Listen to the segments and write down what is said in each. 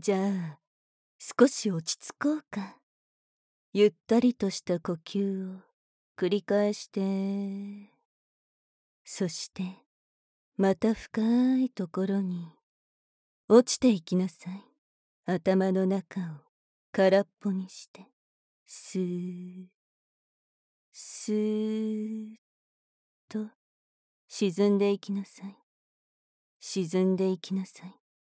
じゃあ、少し落ち着こうか。ゆったりとした呼吸を繰り返して、そして、また深いところに落ちていきなさい。頭の中を空っぽにして、スー、スーッと沈んでいきなさい。沈んでいきなさい。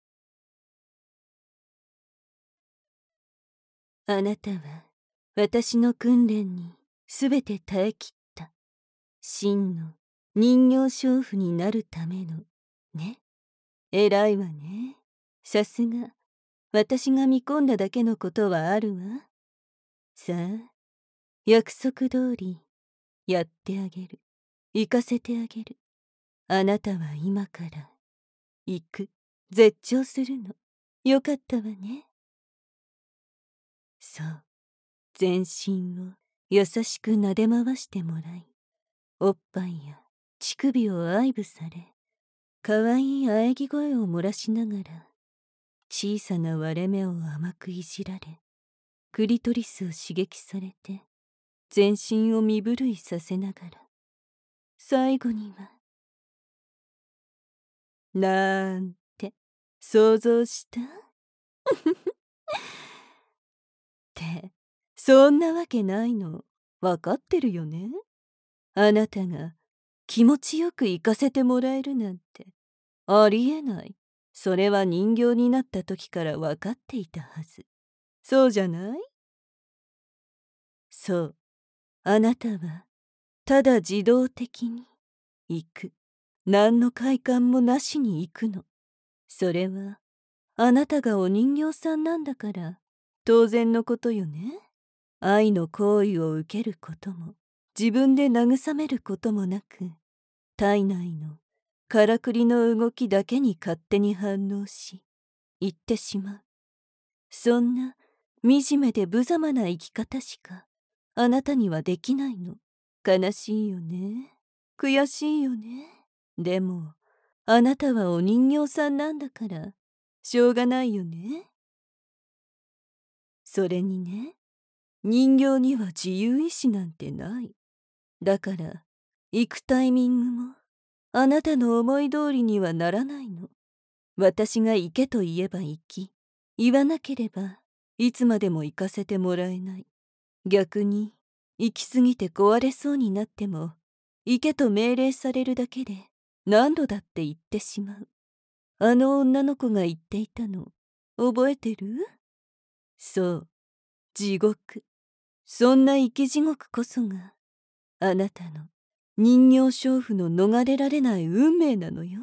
あなたは私の訓練にすべて耐えきった。真の人形娼婦になるためのね。偉いわね。さすが私が見込んだだけのことはあるわ。さあ、約束通りやってあげる。行かせてあげる。あなたは今から行く。絶頂するの。よかったわね。そう、全身を優しく撫で回してもらい、おっぱいや乳首を愛撫され、かわいい喘ぎ声を漏らしながら、小さな割れ目を甘くいじられ、クリトリスを刺激されて、全身を身震いさせながら、最後には、なんて想像したってそんなわけないのわかってるよね。あなたが気持ちよく行かせてもらえるなんてありえない。それは人形になった時からわかっていたはず。そうじゃない？そう、あなたはただ自動的に行く。何の快感もなしに行くの。それはあなたがお人形さんなんだから当然のことよね。愛の行為を受けることも自分で慰めることもなく、体内のからくりの動きだけに勝手に反応し言ってしまう。そんな惨めで無様な生き方しかあなたにはできないの。悲しいよね。悔しいよね。でもあなたはお人形さんなんだからしょうがないよね。それにね、人形には自由意志なんてない。だから行くタイミングもあなたの思い通りにはならないの。私が行けと言えば行き、言わなければいつまでも行かせてもらえない。逆に行き過ぎて壊れそうになっても行けと命令されるだけで何度だって行ってしまう。あの女の子が言っていたの覚えてる？そう、地獄。そんな生き地獄こそがあなたの人形娼婦の逃れられない運命なのよ。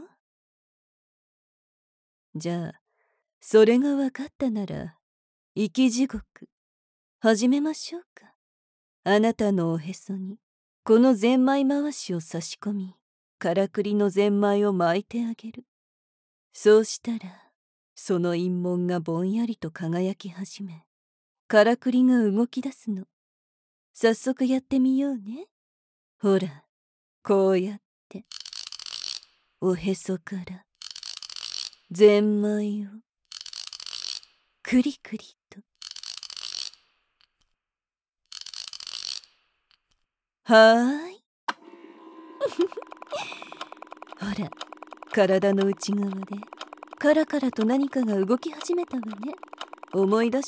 じゃあそれが分かったなら生き地獄始めましょうか。あなたのおへそにこのゼンマイ回しを差し込み、からくりのゼンマイを巻いてあげる。そうしたらその陰紋がぼんやりと輝き始め、からくりが動き出すの。早速やってみようね。ほら、こうやっておへそからゼンマイをクリクリと。はーいほら、体の内側でカラカラと何かが動き始めたわね。思い出した？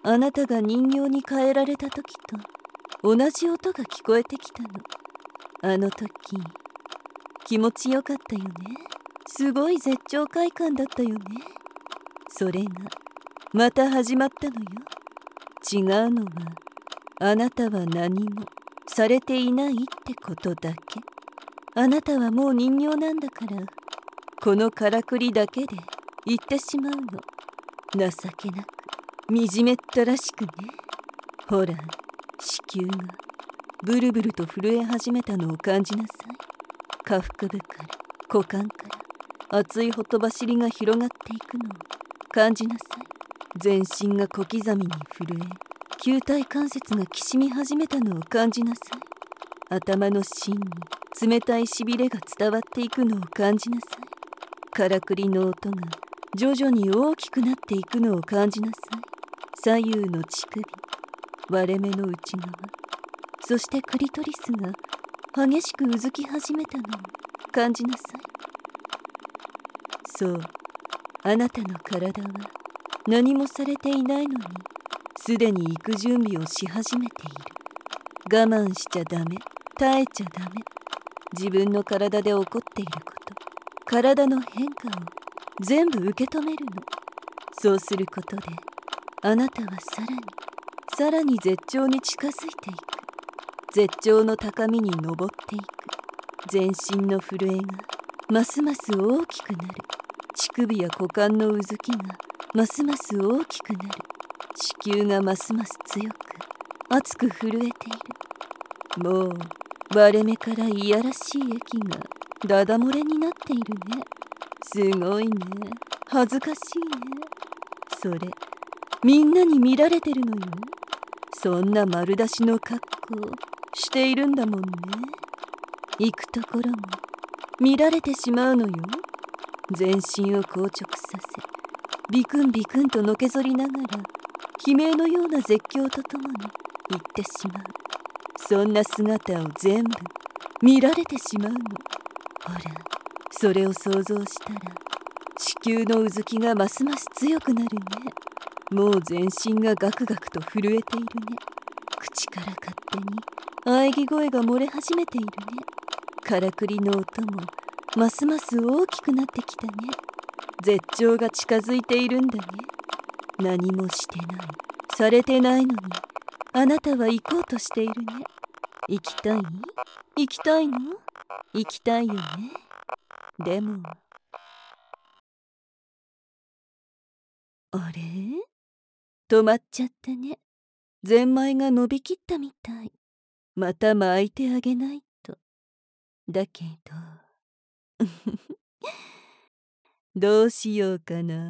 あなたが人形に変えられた時と同じ音が聞こえてきたの。あの時気持ちよかったよね。すごい絶頂快感だったよね。それがまた始まったのよ。違うのはあなたは何もされていないってことだけ。あなたはもう人形なんだから、このからくりだけで言ってしまうの。情けなく惨めったらしくね。ほら、子宮がブルブルと震え始めたのを感じなさい。下腹部から股間から熱いほとばしりが広がっていくのを感じなさい。全身が小刻みに震え、球体関節がきしみ始めたのを感じなさい。頭の芯に冷たいしびれが伝わっていくのを感じなさい。からくりの音が徐々に大きくなっていくのを感じなさい。左右の乳首、割れ目の内側、そしてクリトリスが激しくうずき始めたのを感じなさい。そう、あなたの体は何もされていないのに、すでに行く準備をし始めている。我慢しちゃダメ、耐えちゃダメ。自分の体で起こっていること、体の変化を全部受け止めるの。そうすることで、あなたはさらに絶頂に近づいていく。絶頂の高みに登っていく。全身の震えがますます大きくなる。乳首や股間のうずきがますます大きくなる。子宮がますます強く熱く震えている。もう割れ目からいやらしい液がダダ漏れになっているね。すごいね。恥ずかしいね。それみんなに見られてるのよ。そんな丸出しの格好しているんだもんね。行くところも見られてしまうのよ。全身を硬直させ、ビクンビクンとのけぞりながら悲鳴のような絶叫とともに行ってしまう。そんな姿を全部見られてしまうの。ほら、それを想像したら子宮のうずきがますます強くなるね。もう全身がガクガクと震えているね。口から勝手に喘ぎ声が漏れ始めているね。からくりの音もますます大きくなってきたね。絶頂が近づいているんだね。何もしてない、されてないのに、あなたは行こうとしているね。行きたい？行きたいの？行きたいよね。でも、あれ？止まっちゃったね。ゼンマイが伸びきったみたい。また巻いてあげないと。だけどどうしようかな。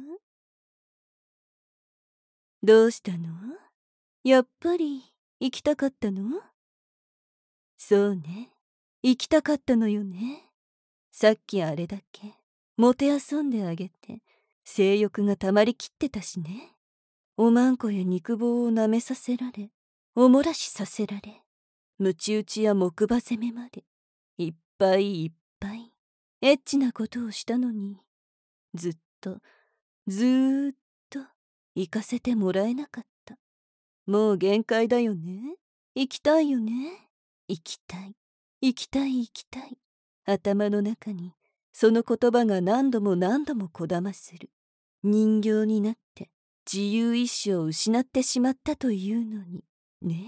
どうしたの？やっぱり行きたかったの？そうね、行きたかったのよね。さっきあれだけもてあそんであげて性欲がたまりきってたしね。おまんこや肉棒を舐めさせられ、おもらしさせられ、ムチ打ちや木馬攻めまでいっぱいいっぱいエッチなことをしたのに、ずっとずーっと行かせてもらえなかった。もう限界だよね。行きたいよね。行きたい、行きたい、行きたい。頭の中にその言葉が何度も何度もこだまする。人形になって自由意志を失ってしまったというのにね。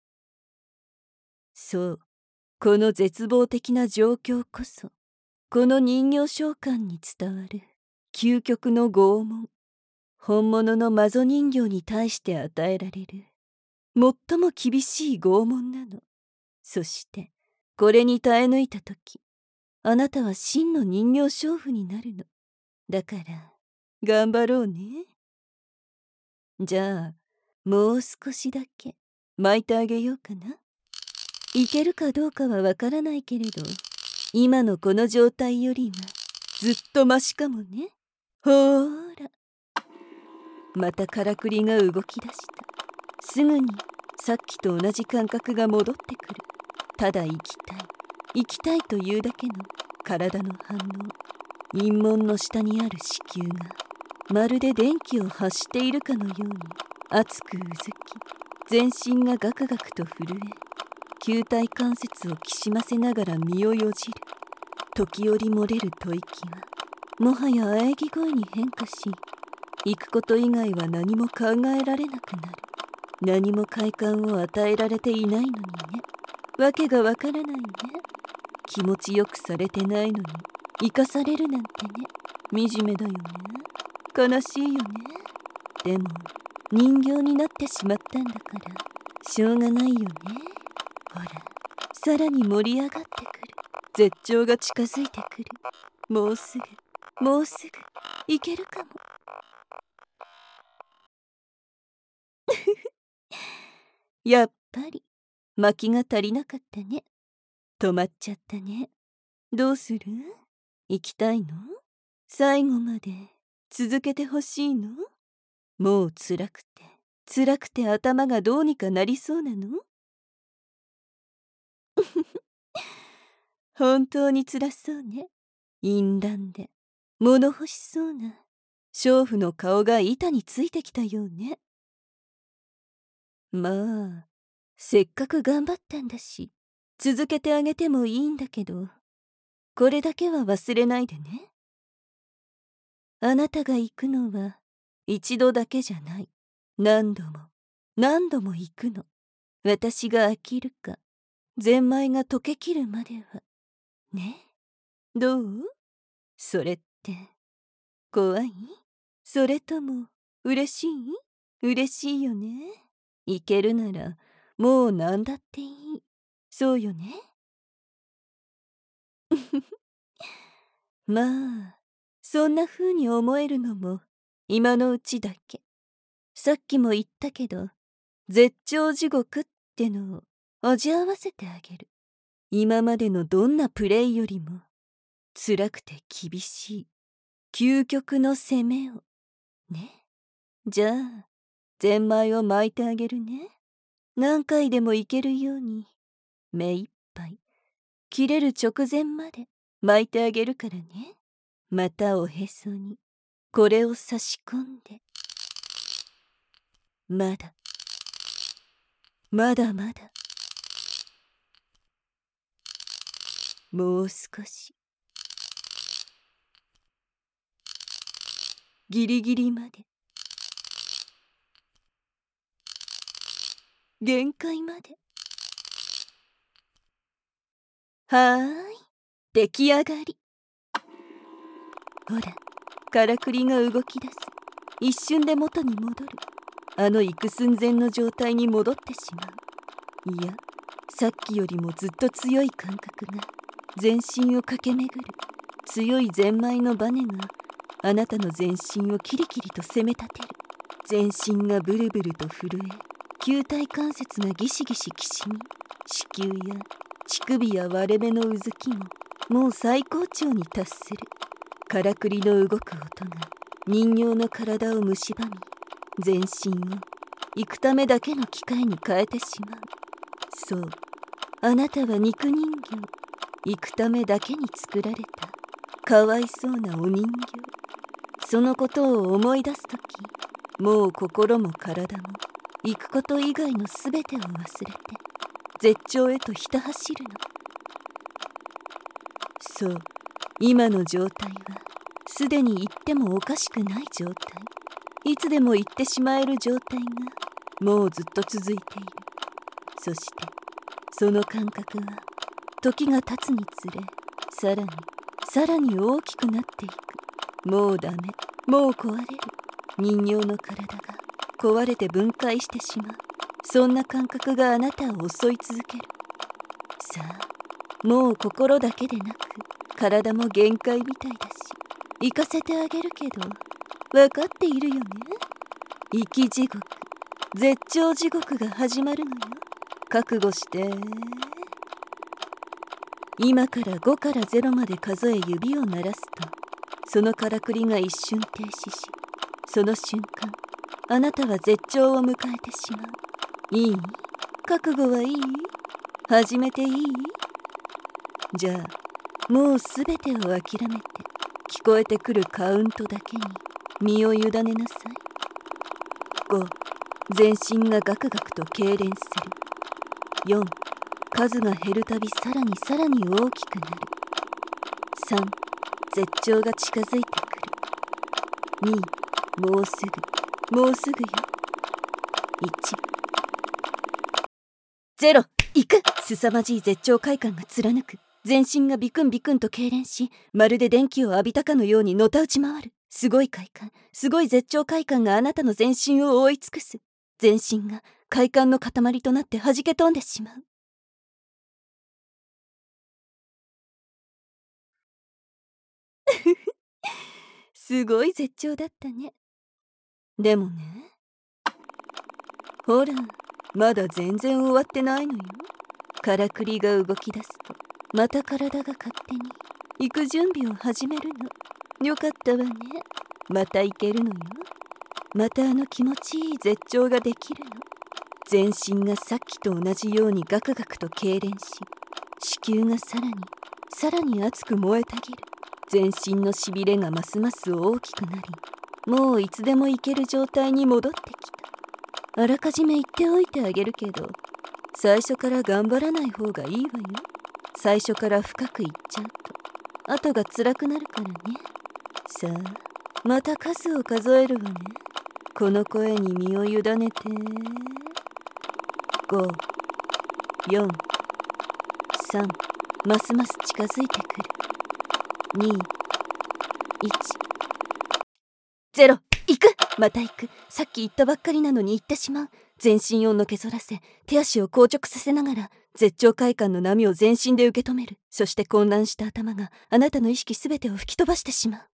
そう、この絶望的な状況こそ、この人形召喚に伝わる究極の拷問。本物の魔女人形に対して与えられる最も厳しい拷問なの。そしてこれに耐え抜いた時、あなたは真の人形娼婦になるの。だから頑張ろうね。じゃあもう少しだけ巻いてあげようかな。いけるかどうかはわからないけれど、今のこの状態よりはずっとマシかもね。ほーら、またからくりが動き出した。すぐにさっきと同じ感覚が戻ってくる。ただ行きたい、行きたいというだけの体の反応。陰門の下にある子宮がまるで電気を発しているかのように熱くうずき、全身がガクガクと震え、球体関節をきしませながら身をよじる。時折漏れる吐息はもはや喘ぎ声に変化し、行くこと以外は何も考えられなくなる。何も快感を与えられていないのにね。わけがわからないね。気持ちよくされてないのに生かされるなんてね。惨めだよね。悲しいよね。でも人形になってしまったんだからしょうがないよね。ほら、さらに盛り上がってくる。絶頂が近づいてくる。もうすぐ、もうすぐいけるかも。やっぱり薪が足りなかったね。止まっちゃったね。どうする？行きたいの？最後まで続けてほしいの？もう辛くて頭がどうにかなりそうなの？本当に辛そうね。淫乱で物欲しそうな娼婦の顔が板についてきたようね。まあせっかく頑張ったんだし続けてあげてもいいんだけど、これだけは忘れないでね。あなたが行くのは一度だけじゃない。何度も何度も行くの。私が飽きるかゼンマイが溶けきるまではね。どう？それって怖い？それとも嬉しい？嬉しいよね。行けるならもう何だっていい。そうよね。まあそんな風に思えるのも今のうちだけ。さっきも言ったけど絶頂地獄ってのを味合わせてあげる。今までのどんなプレイよりも辛くて厳しい究極の攻めをね。じゃあゼンマイを巻いてあげるね。何回でもいけるように目いっぱい切れる直前まで巻いてあげるからね。またおへそにこれを差し込んで、まだまだまだもう少し、ギリギリまで、限界まで。はーい、出来上がり。ほらからくりが動き出す。一瞬で元に戻る。あの行く寸前の状態に戻ってしまう。いやさっきよりもずっと強い感覚が全身を駆け巡る。強いゼンマイのバネがあなたの全身をキリキリと攻め立てる。全身がブルブルと震え、球体関節がギシギシきしみ、子宮や乳首や割れ目のうずきももう最高潮に達する。からくりの動く音が人形の体を蝕み、全身を行くためだけの機械に変えてしまう。そう、あなたは肉人形、行くためだけに作られたかわいそうなお人形。そのことを思い出すとき、もう心も体も行くこと以外のすべてを忘れて絶頂へとひた走るの。そう、今の状態はすでに行ってもおかしくない状態。いつでも行ってしまえる状態がもうずっと続いている。そしてその感覚は時が経つにつれさらに大きくなっていく。もうダメ、もう壊れる。人形の体が壊れて分解してしまう。そんな感覚があなたを襲い続ける。さあもう心だけでなく体も限界みたいだし、行かせてあげるけど分かっているよね。生き地獄、絶頂地獄が始まるのよ。覚悟して。今から5から0まで数え指を鳴らすと、そのからくりが一瞬停止し、その瞬間あなたは絶頂を迎えてしまう。いい？覚悟はいい？始めていい？じゃあもうすべてを諦めて聞こえてくるカウントだけに身を委ねなさい。5、全身がガクガクと痙攣する。4、数が減るたびさらに大きくなる。3、絶頂が近づいてくる。2、もうすぐよ。1、0、行く。凄まじい絶頂快感が貫く。全身がビクンビクンと痙攣し、まるで電気を浴びたかのようにのたうち回る。すごい快感、すごい絶頂快感があなたの全身を覆い尽くす。全身が快感の塊となって弾け飛んでしまう。すごい絶頂だったね。でもね、ほらまだ全然終わってないのよ。からくりが動き出すとまた体が勝手に行く準備を始めるの。よかったわね。 またいけるのよ。またあの気持ちいい絶頂ができるの。全身がさっきと同じようにガクガクと痙攣し、子宮がさらに熱く燃えたぎる。全身のしびれがますます大きくなり、もういつでもいける状態に戻ってきた。あらかじめ言っておいてあげるけど、最初から頑張らない方がいいわよ。最初から深くいっちゃうと後が辛くなるからね。さあ、また数を数えるわね。この声に身を委ねて。5、4、3、ますます近づいてくる。2、1、0、行く。また行く。さっき言ったばっかりなのに行ってしまう。全身をのけぞらせ、手足を硬直させながら絶頂快感の波を全身で受け止める。そして混乱した頭があなたの意識すべてを吹き飛ばしてしまう。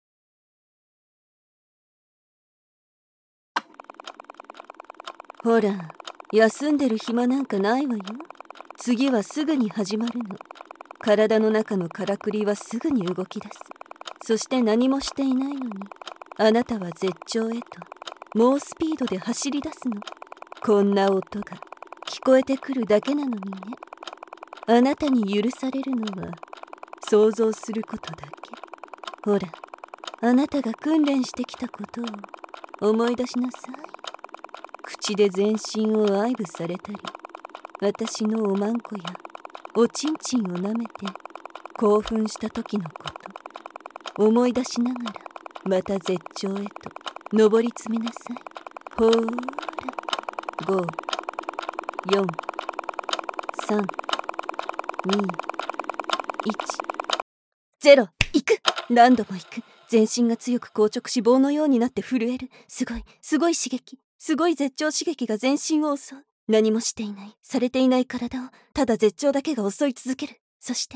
ほら、休んでる暇なんかないわよ。次はすぐに始まるの。体の中のからくりはすぐに動き出す。そして何もしていないのに、あなたは絶頂へと猛スピードで走り出すの。こんな音が聞こえてくるだけなのにね。あなたに許されるのは想像することだけ。ほら、あなたが訓練してきたことを思い出しなさい。口で全身を愛撫されたり、私のおまんこやおちんちんを舐めて興奮した時のこと思い出しながら、また絶頂へと上り詰めなさい。ほーら、5、4、3、2、1、0、行く。何度も行く。全身が強く硬直し棒のようになって震える。すごい刺激、すごい絶頂刺激が全身を襲う。何もしていない、されていない体をただ絶頂だけが襲い続ける。そして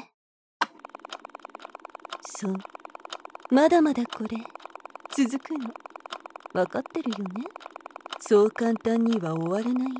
そう、まだまだこれ続くの。わかってるよね。そう簡単には終わらないって。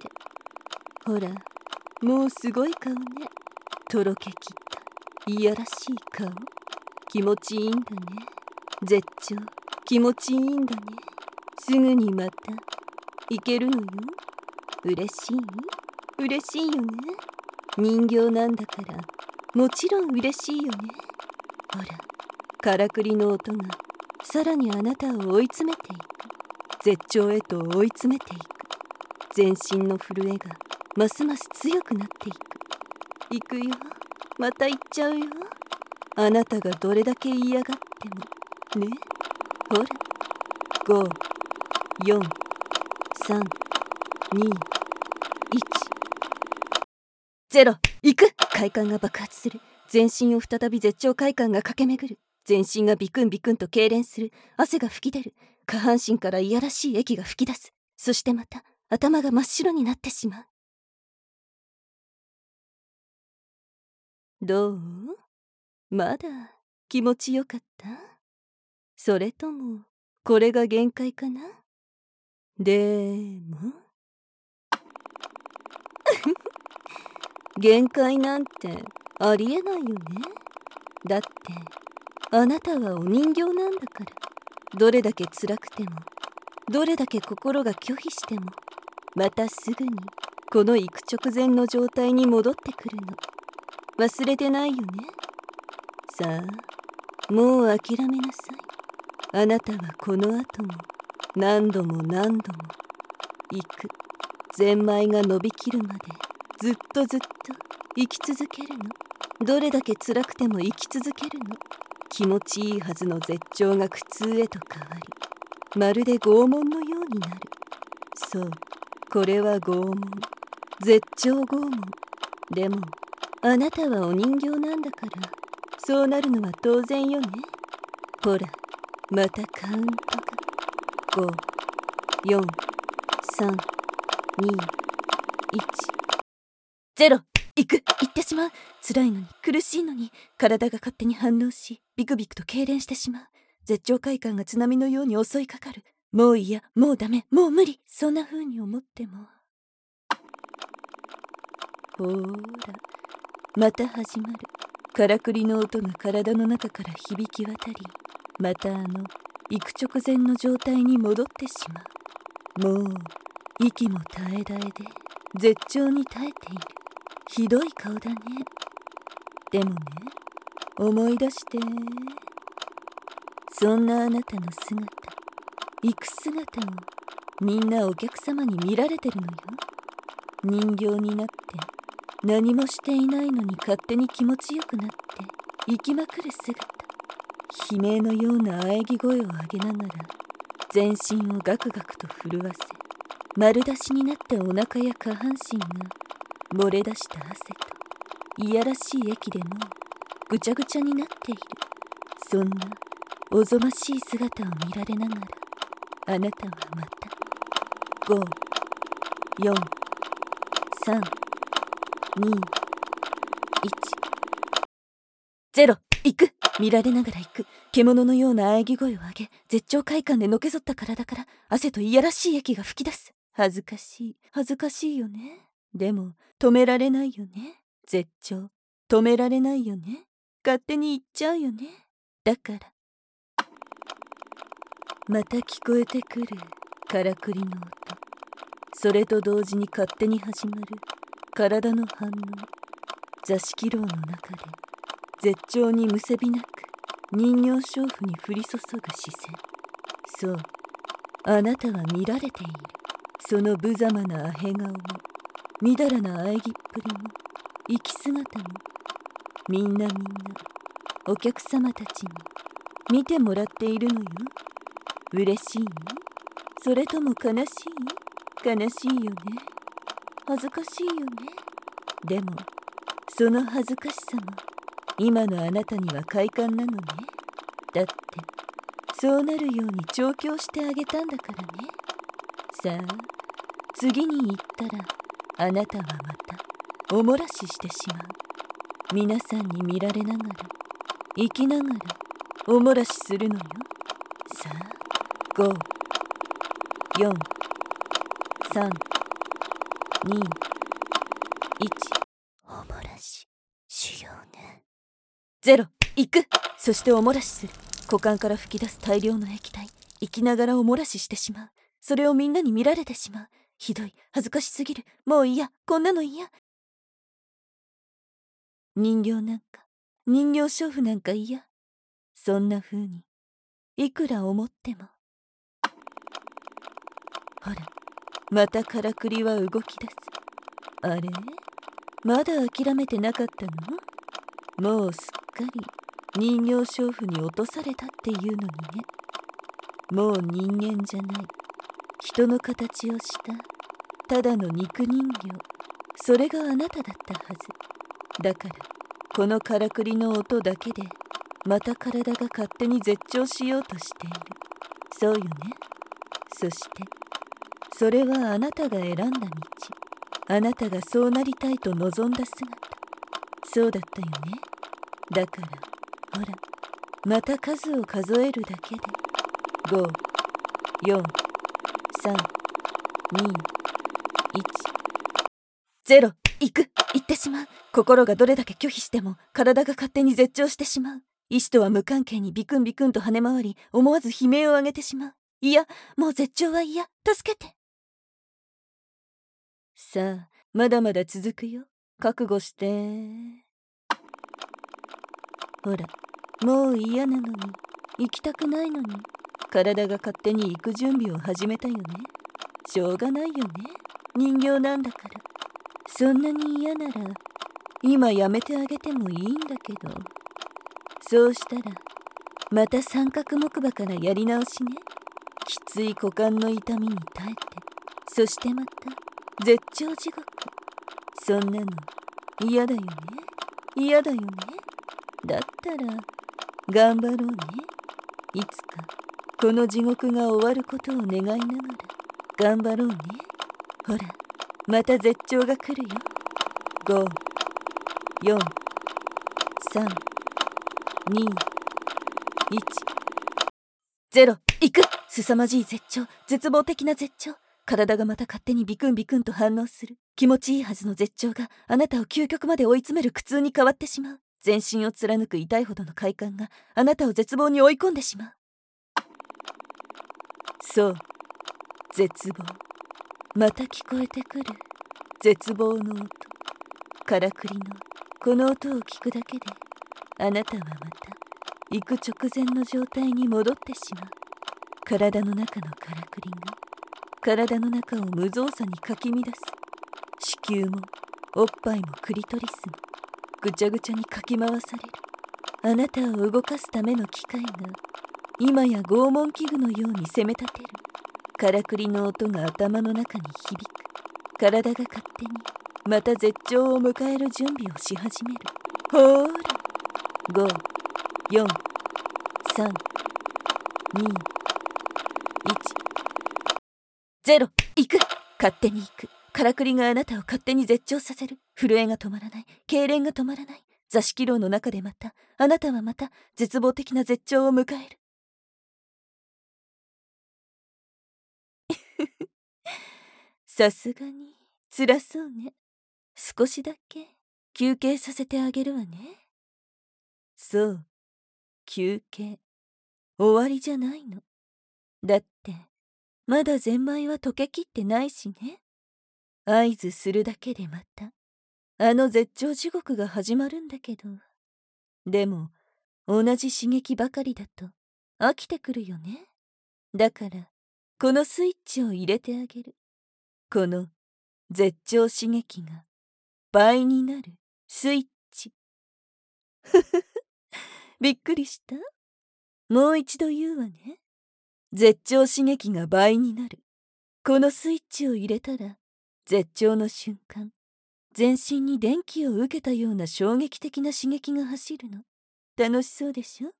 ほら、もうすごい顔ね。とろけきったいやらしい顔。気持ちいいんだね。絶頂気持ちいいんだね。すぐにまたいけるのよ。嬉しいよね。人形なんだからもちろん嬉しいよね。ほら、からくりの音がさらにあなたを追い詰めていく。絶頂へと追い詰めていく。全身の震えがますます強くなっていく。行くよ。また行っちゃうよ。あなたがどれだけ嫌がってもね。ほら、5、4、3、2、1、0、行く。快感が爆発する。全身を再び絶頂快感が駆け巡る。全身がビクンビクンと痙攣する。汗が吹き出る。下半身からいやらしい液が吹き出す。そしてまた頭が真っ白になってしまう。どう？まだ気持ちよかった？それともこれが限界かな？でも限界なんてありえないよね。だってあなたはお人形なんだから。どれだけ辛くても、どれだけ心が拒否しても、またすぐにこの行く直前の状態に戻ってくるの。忘れてないよね。さあ、もう諦めなさい。あなたはこの後も何度も行く。ゼンマイが伸びきるまでずっと生き続けるの。どれだけ辛くても生き続けるの。気持ちいいはずの絶頂が苦痛へと変わり、まるで拷問のようになる。そう、これは拷問。絶頂拷問。でもあなたはお人形なんだから、そうなるのは当然よね。ほら、またカウントが。5、4、3、2、1、0。行ってしまう。辛いのに苦しいのに体が勝手に反応し、ビクビクと痙攣してしまう。絶頂快感が津波のように襲いかかる。もう嫌、もうダメ、もう無理。そんな風に思っても、ほーら、また始まる。からくりの音が体の中から響き渡り、またあの行く直前の状態に戻ってしまう。もう息も絶え絶えで絶頂に耐えている。ひどい顔だね。でもね、思い出して。そんなあなたの姿、行く姿をみんなお客様に見られてるのよ。人形になって何もしていないのに勝手に気持ちよくなって生きまくる姿、悲鳴のような喘ぎ声を上げながら全身をガクガクと震わせ、丸出しになったお腹や下半身が漏れ出した汗といやらしい液でもぐちゃぐちゃになっている。そんなおぞましい姿を見られながら、あなたはまた5、4、3、2、1、0、行く。見られながら行く。獣のような喘ぎ声を上げ、絶頂快感でのけぞった体から汗といやらしい液が吹き出す。恥ずかしい、恥ずかしいよね。でも止められないよね。絶頂止められないよね。勝手に行っちゃうよね。だからまた聞こえてくるからくりの音、それと同時に勝手に始まる体の反応。座敷牢の中で絶頂にむせびなく人形娼婦に降り注ぐ視線。そう、あなたは見られている。その無様なアヘ顔もみだらな喘ぎっぷりも生き姿も、みんなお客様たちに見てもらっているのよ。嬉しい？それとも悲しい？悲しいよね。恥ずかしいよね。でもその恥ずかしさも今のあなたには快感なのね。だってそうなるように調教してあげたんだからね。さあ次に行ったらあなたはまたおもらししてしまう。皆さんに見られながら生きながらおもらしするのよ。さあ5、4、3、2、1、おもらししようね。0、行く。そしておもらしする。股間から吹き出す大量の液体、生きながらおもらししてしまう。それをみんなに見られてしまう。ひどい、恥ずかしすぎる。もう嫌、こんなの嫌。人形なんか、人形娼婦なんか嫌。そんな風にいくら思っても。ほら、またからくりは動き出す。あれ、まだ諦めてなかったの？もうすっかり人形娼婦に落とされたっていうのにね。もう人間じゃない、人の形をしたただの肉人形、それがあなただったはず。だからこのからくりの音だけでまた体が勝手に絶頂しようとしている。そうよね。そしてそれはあなたが選んだ道、あなたがそうなりたいと望んだ姿、そうだったよね。だからほら、また数を数えるだけで5、4、3、2、1、0、行く。行ってしまう。心がどれだけ拒否しても体が勝手に絶頂してしまう。意志とは無関係にビクンビクンと跳ね回り、思わず悲鳴を上げてしまう。いや、もう絶頂は嫌。助けて。さあ、まだまだ続くよ。覚悟して。ほら、もう嫌なのに、行きたくないのに、体が勝手に行く準備を始めたよね。しょうがないよね。人形なんだから。そんなに嫌なら、今やめてあげてもいいんだけど。そうしたら、また三角木馬からやり直しね。きつい股間の痛みに耐えて、そしてまた絶頂地獄。そんなの嫌だよね。嫌だよね。だったら頑張ろうね。いつかこの地獄が終わることを願いながら頑張ろうね。ほら、また絶頂が来るよ。5、4、3、2、1、0、行く。凄まじい絶頂、絶望的な絶頂。体がまた勝手にビクンビクンと反応する。気持ちいいはずの絶頂があなたを究極まで追い詰める苦痛に変わってしまう。全身を貫く痛いほどの快感があなたを絶望に追い込んでしまう。 そう、絶望。また聞こえてくる絶望の音。からくりのこの音を聞くだけで、あなたはまた行く直前の状態に戻ってしまう。体の中のからくりが体の中を無造作にかき乱す。子宮もおっぱいもクリトリスもぐちゃぐちゃにかき回される。あなたを動かすための機械が今や拷問器具のように攻め立てる。からくりの音が頭の中に響く。体が勝手にまた絶頂を迎える準備をし始める。ほーら、5、4、3、2、1、0。行く。勝手に行く。からくりがあなたを勝手に絶頂させる。震えが止まらない。痙攣が止まらない。座敷牢の中でまたあなたはまた絶望的な絶頂を迎える。さすがに辛そうね。少しだけ休憩させてあげるわね。そう、休憩。終わりじゃないの。だってまだゼンマイは溶けきってないしね。合図するだけでまたあの絶頂地獄が始まるんだけど。でも同じ刺激ばかりだと飽きてくるよね。だからこのスイッチを入れてあげる。この絶頂刺激が倍になるスイッチ。びっくりした？もう一度言うわね。絶頂刺激が倍になる。このスイッチを入れたら絶頂の瞬間、全身に電気を受けたような衝撃的な刺激が走るの。楽しそうでしょ？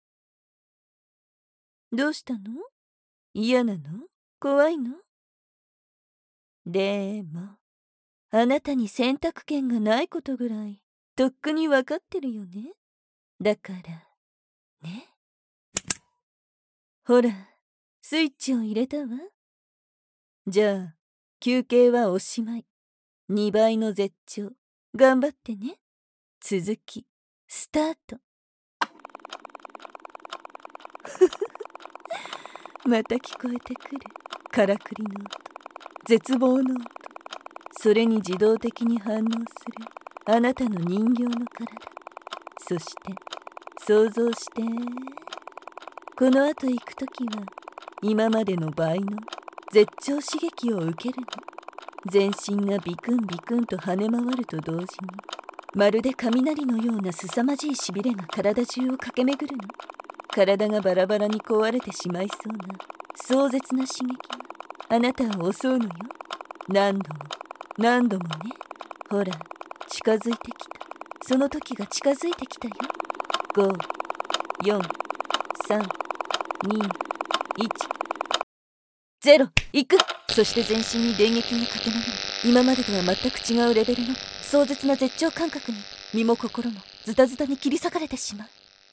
どうしたの？嫌なの？怖いの？でもあなたに選択権がないことぐらいとっくにわかってるよね。だからね。ほら、スイッチを入れたわ。じゃあ休憩はおしまい。2倍の絶頂頑張ってね。続きスタート。また聞こえてくるからくりの音、絶望の音。それに自動的に反応するあなたの人形の体。そして想像して、この後行くときは今までの倍の絶頂刺激を受けるの。全身がビクンビクンと跳ね回ると同時に、まるで雷のような凄まじいしびれが体中を駆け巡るの。体がバラバラに壊れてしまいそうな壮絶な刺激があなたを襲うのよ。何度も何度もね。ほら、近づいてきた。その時が近づいてきたよ。5、4、3、2、1、0。行く。そして全身に電撃が駆け巡る。今までとは全く違うレベルの壮絶な絶頂感覚に身も心もズタズタに切り裂かれてしまう。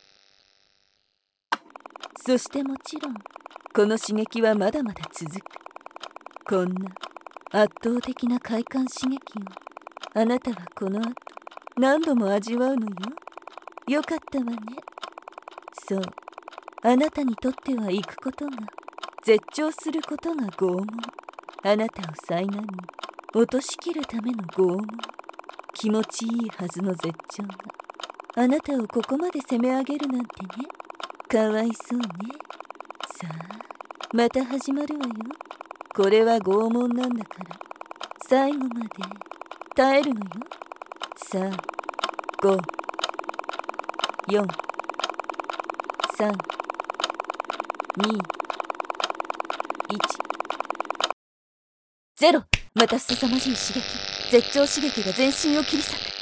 そしてもちろんこの刺激はまだまだ続く。こんな圧倒的な快感刺激をあなたはこの後何度も味わうのよ。よかったわね。そう、あなたにとっては行くことが、絶頂することが拷問。あなたを災難に落としきるための拷問。気持ちいいはずの絶頂があなたをここまで攻め上げるなんてね。かわいそうね。さあまた始まるわよ。これは拷問なんだから最後まで耐えるのよ。さあ5、4、3、2、1、0。また凄まじい刺激、絶頂刺激が全身を切り裂く。